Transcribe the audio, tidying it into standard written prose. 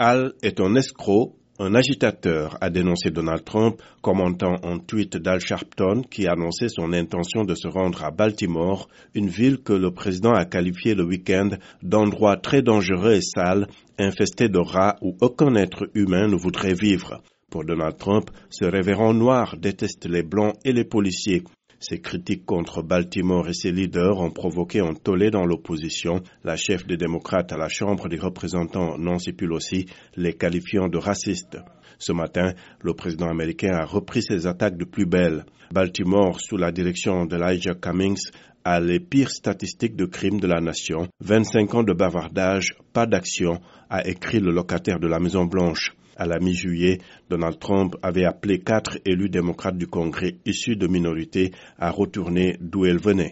Al est un escroc, un agitateur, a dénoncé Donald Trump, commentant un tweet d'Al Sharpton qui annonçait son intention de se rendre à Baltimore, une ville que le président a qualifiée le week-end d'endroit très dangereux et sale, infesté de rats où aucun être humain ne voudrait vivre. Pour Donald Trump, ce révérend noir déteste les blancs et les policiers. Ses critiques contre Baltimore et ses leaders ont provoqué un tollé dans l'opposition, la chef des démocrates à la Chambre des représentants, Nancy Pelosi, les qualifiant de racistes. Ce matin, le président américain a repris ses attaques de plus belle. Baltimore, sous la direction d'Elijah Cummings, a les pires statistiques de crimes de la nation. 25 ans de bavardage, pas d'action, a écrit le locataire de la Maison-Blanche. À la mi-juillet, Donald Trump avait appelé 4 élus démocrates du Congrès issus de minorités à retourner d'où elles venaient.